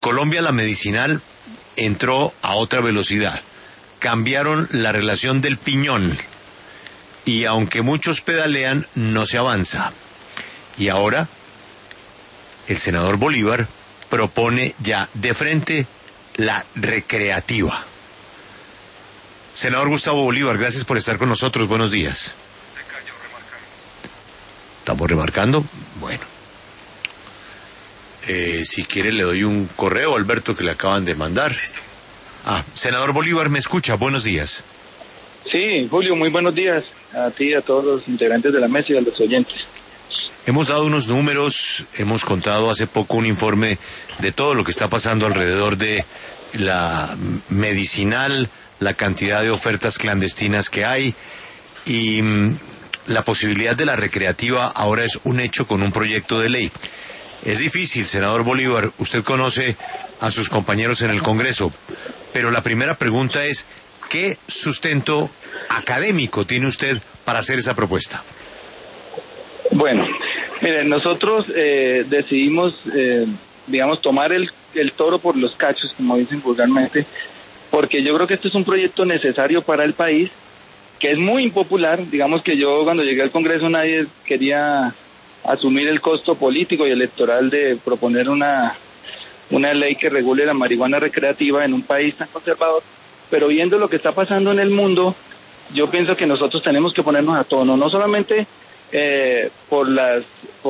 Colombia la medicinal entró a otra velocidad. Cambiaron la relación del piñón. Y aunque muchos pedalean, no se avanza. Y ahora, el senador Bolívar propone ya de frente la recreativa. Senador Gustavo Bolívar, gracias por estar con nosotros. Buenos días. ¿Estamos remarcando? Bueno. Si quiere le doy un correo a Alberto que le acaban de mandar. Listo. Senador Bolívar, ¿me escucha? Buenos días. Sí, Julio, muy buenos días a ti y a todos los integrantes de la mesa y a los oyentes. Hemos dado unos números, hemos contado hace poco un informe de todo lo que está pasando alrededor de la medicinal, la cantidad de ofertas clandestinas que hay y la posibilidad de la recreativa ahora es un hecho con un proyecto de ley. Es difícil, senador Bolívar, usted conoce a sus compañeros en el Congreso, pero la primera pregunta es, ¿qué sustento académico tiene usted para hacer esa propuesta? Bueno, miren, nosotros decidimos, tomar el toro por los cachos, como dicen vulgarmente, porque yo creo que este es un proyecto necesario para el país, que es muy impopular. Digamos que yo cuando llegué al Congreso nadie quería asumir el costo político y electoral de proponer una ley que regule la marihuana recreativa en un país tan conservador, pero viendo lo que está pasando en el mundo, yo pienso que nosotros tenemos que ponernos a tono, no solamente por las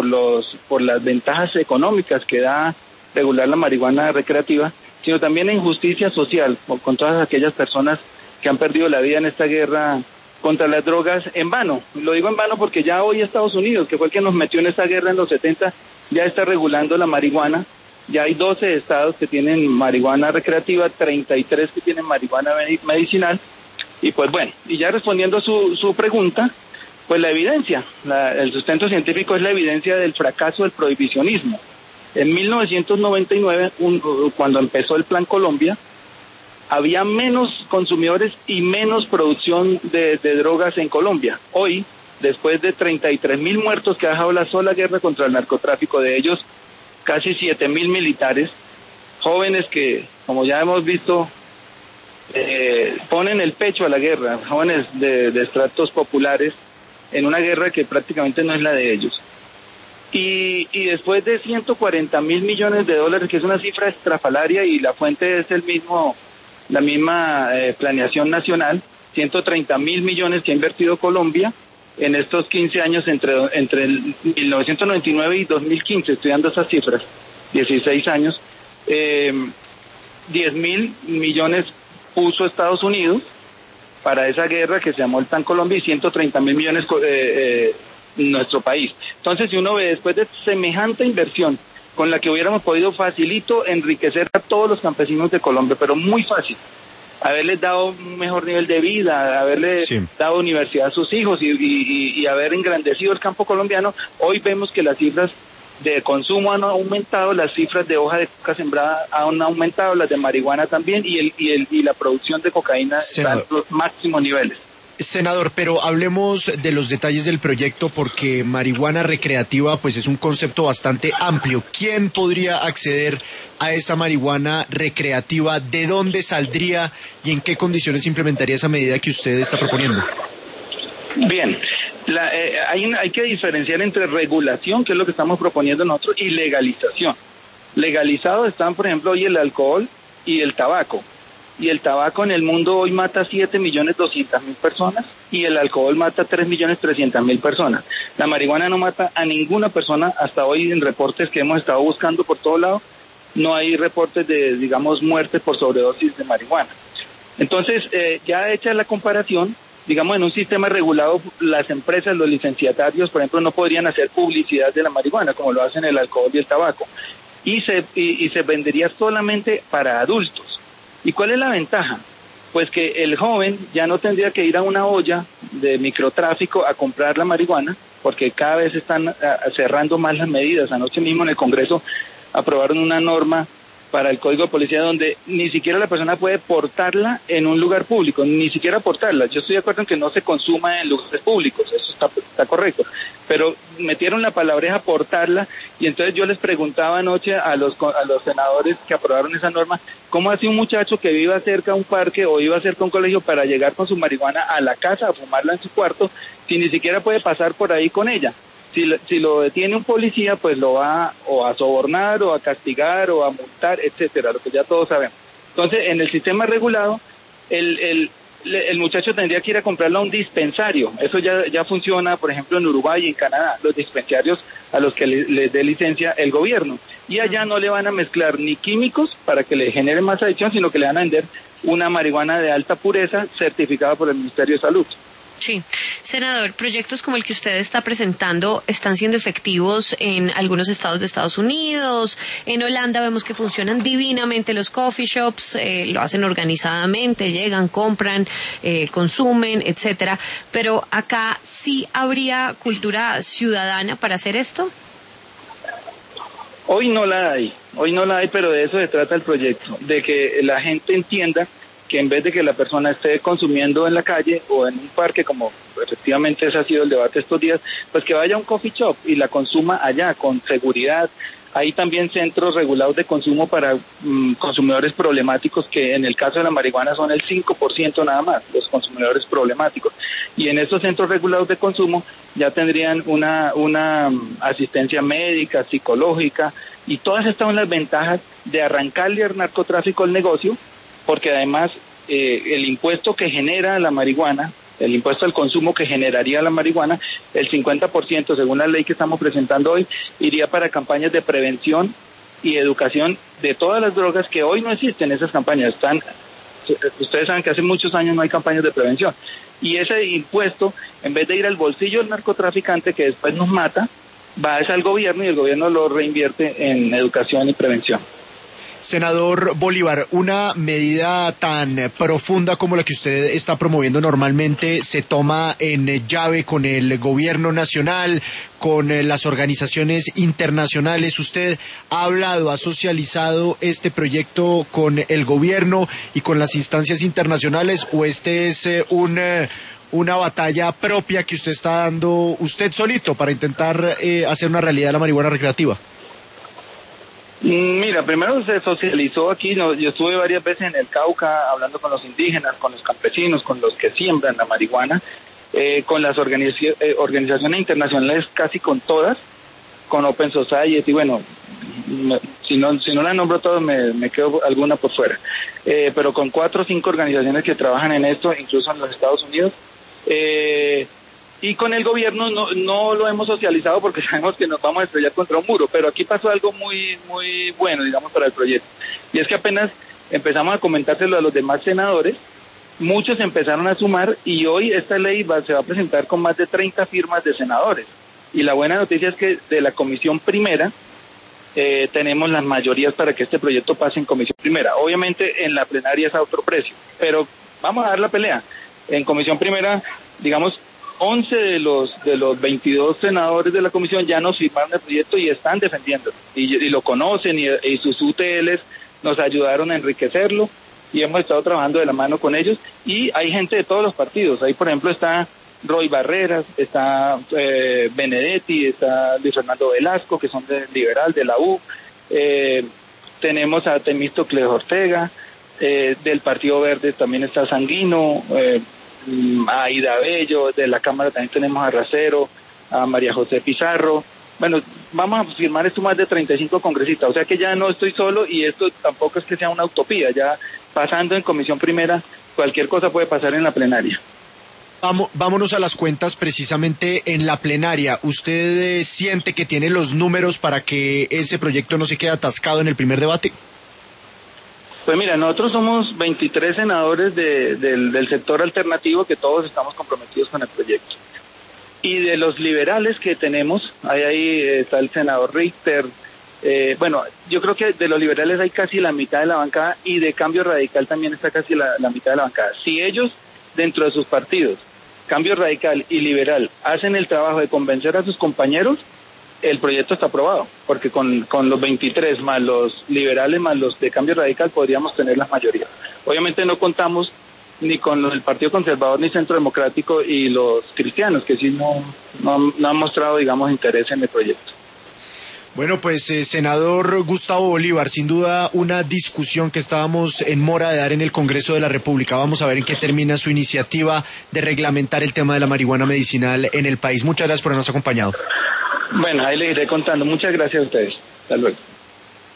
ventajas económicas que da regular la marihuana recreativa, sino también en justicia social, con todas aquellas personas que han perdido la vida en esta guerra contra las drogas en vano. Lo digo en vano porque ya hoy Estados Unidos, que fue el que nos metió en esta guerra en los 70, ya está regulando la marihuana. Ya hay 12 estados que tienen marihuana recreativa, 33 que tienen marihuana medicinal. Y pues bueno, y ya respondiendo a su pregunta, pues la evidencia, el sustento científico es la evidencia del fracaso del prohibicionismo. En 1999, cuando empezó el Plan Colombia, había menos consumidores y menos producción de drogas en Colombia. Hoy, después de 33.000 muertos que ha dejado la sola guerra contra el narcotráfico, de ellos casi 7.000 militares, jóvenes que, como ya hemos visto, ponen el pecho a la guerra, jóvenes de estratos populares, en una guerra que prácticamente no es la de ellos. Y después de 140.000 millones de dólares, que es una cifra estrafalaria, y la fuente es la misma planeación nacional, 130.000 millones que ha invertido Colombia en estos 15 años entre el 1999 y 2015, estudiando esas cifras, 16 años, 10.000 millones puso Estados Unidos para esa guerra que se llamó el Plan Colombia y 130.000 millones nuestro país. Entonces, si uno ve después de semejante inversión, con la que hubiéramos podido facilito enriquecer a todos los campesinos de Colombia, pero muy fácil, haberles dado un mejor nivel de vida, haberle dado universidad a sus hijos y haber engrandecido el campo colombiano, hoy vemos que las cifras de consumo han aumentado, las cifras de hoja de coca sembrada han aumentado, las de marihuana también, y la producción de cocaína está en los máximos niveles. Senador, pero hablemos de los detalles del proyecto, porque marihuana recreativa pues es un concepto bastante amplio. ¿Quién podría acceder a esa marihuana recreativa? ¿De dónde saldría y en qué condiciones implementaría esa medida que usted está proponiendo? Bien, hay que diferenciar entre regulación, que es lo que estamos proponiendo nosotros, y legalización. Legalizados están, por ejemplo, hoy el alcohol y el tabaco. Y el tabaco en el mundo hoy mata 7.200.000 personas y el alcohol mata 3.300.000 personas. La marihuana no mata a ninguna persona hasta hoy. En reportes que hemos estado buscando por todo lado, no hay reportes de, muertes por sobredosis de marihuana. Entonces, ya hecha la comparación, en un sistema regulado, las empresas, los licenciatarios, por ejemplo, no podrían hacer publicidad de la marihuana como lo hacen el alcohol y el tabaco. Y se vendería solamente para adultos. ¿Y cuál es la ventaja? Pues que el joven ya no tendría que ir a una olla de microtráfico a comprar la marihuana, porque cada vez están cerrando más las medidas. Anoche mismo en el Congreso aprobaron una norma para el Código de Policía, donde ni siquiera la persona puede portarla en un lugar público, ni siquiera portarla. Yo estoy de acuerdo en que no se consuma en lugares públicos, eso está correcto, pero metieron la palabreja portarla, y entonces yo les preguntaba anoche a los senadores que aprobaron esa norma, ¿cómo hace un muchacho que viva cerca de un parque o viva cerca de un colegio para llegar con su marihuana a la casa a fumarla en su cuarto, si ni siquiera puede pasar por ahí con ella? Si lo detiene un policía, pues lo va o a sobornar o a castigar o a multar, etcétera, lo que ya todos sabemos. Entonces, en el sistema regulado, el muchacho tendría que ir a comprarlo a un dispensario. Eso ya funciona, por ejemplo, en Uruguay y en Canadá, los dispensarios a los que les dé licencia el gobierno. Y allá no le van a mezclar ni químicos para que le genere más adicción, sino que le van a vender una marihuana de alta pureza certificada por el Ministerio de Salud. Sí. Senador, proyectos como el que usted está presentando están siendo efectivos en algunos estados de Estados Unidos. En Holanda vemos que funcionan divinamente los coffee shops, lo hacen organizadamente, llegan, compran, consumen, etcétera. Pero acá sí habría cultura ciudadana para hacer esto. Hoy no la hay, pero de eso se trata el proyecto, de que la gente entienda que en vez de que la persona esté consumiendo en la calle o en un parque, como efectivamente ese ha sido el debate estos días, pues que vaya a un coffee shop y la consuma allá con seguridad. Hay también centros regulados de consumo para consumidores problemáticos, que en el caso de la marihuana son el 5% nada más, los consumidores problemáticos. Y en esos centros regulados de consumo ya tendrían una asistencia médica, psicológica, y todas estas son las ventajas de arrancarle al narcotráfico el negocio, porque además el impuesto que genera la marihuana, el impuesto al consumo que generaría la marihuana, el 50%, según la ley que estamos presentando hoy, iría para campañas de prevención y educación de todas las drogas que hoy no existen. Esas campañas ustedes saben que hace muchos años no hay campañas de prevención, y ese impuesto, en vez de ir al bolsillo del narcotraficante que después nos mata, va al gobierno, y el gobierno lo reinvierte en educación y prevención. Senador Bolívar, una medida tan profunda como la que usted está promoviendo normalmente se toma en llave con el gobierno nacional, con las organizaciones internacionales. ¿Usted ha hablado, ha socializado este proyecto con el gobierno y con las instancias internacionales, o este es una batalla propia que usted está dando usted solito para intentar hacer una realidad la marihuana recreativa? Mira, primero se socializó aquí, yo estuve varias veces en el Cauca hablando con los indígenas, con los campesinos, con los que siembran la marihuana, con las organizaciones internacionales, casi con todas, con Open Society, bueno, si no la nombro todas, me quedo alguna por fuera, pero con 4 o 5 organizaciones que trabajan en esto, incluso en los Estados Unidos. Y con el gobierno no lo hemos socializado porque sabemos que nos vamos a estrellar contra un muro, pero aquí pasó algo muy muy bueno, digamos, para el proyecto. Y es que apenas empezamos a comentárselo a los demás senadores, muchos empezaron a sumar, y hoy esta ley se va a presentar con más de 30 firmas de senadores. Y la buena noticia es que de la comisión primera tenemos las mayorías para que este proyecto pase en comisión primera. Obviamente en la plenaria es a otro precio, pero vamos a dar la pelea. En comisión primera, digamos, 11 de los 22 senadores de la comisión ya nos firmaron el proyecto y están defendiendo, y lo conocen, y sus UTLs nos ayudaron a enriquecerlo, y hemos estado trabajando de la mano con ellos, y hay gente de todos los partidos. Ahí, por ejemplo, está Roy Barreras, está Benedetti, está Luis Fernando Velasco, que son del Liberal, de la U, tenemos a Temístocles Ortega, del Partido Verde también está Sanguino, a Aida Bello, de la Cámara también tenemos a Racero, a María José Pizarro. Bueno, vamos a firmar esto más de 35 congresistas, o sea que ya no estoy solo, y esto tampoco es que sea una utopía. Ya pasando en comisión primera, cualquier cosa puede pasar en la plenaria. Vámonos a las cuentas precisamente en la plenaria. ¿Usted siente que tiene los números para que ese proyecto no se quede atascado en el primer debate? Pues mira, nosotros somos 23 senadores del sector alternativo, que todos estamos comprometidos con el proyecto. Y de los liberales que tenemos, ahí está el senador Richter. Bueno, yo creo que de los liberales hay casi la mitad de la bancada, y de Cambio Radical también está casi la mitad de la bancada. Si ellos, dentro de sus partidos, Cambio Radical y Liberal, hacen el trabajo de convencer a sus compañeros, el proyecto está aprobado, porque con los 23 más los liberales más los de Cambio Radical podríamos tener la mayoría. Obviamente no contamos ni con el Partido Conservador ni Centro Democrático y los cristianos, que sí no han mostrado, digamos, interés en el proyecto. Bueno, pues senador Gustavo Bolívar, sin duda una discusión que estábamos en mora de dar en el Congreso de la República. Vamos a ver en qué termina su iniciativa de reglamentar el tema de la marihuana medicinal en el país. Muchas gracias por habernos acompañado. Bueno, ahí les iré contando. Muchas gracias a ustedes. Hasta luego.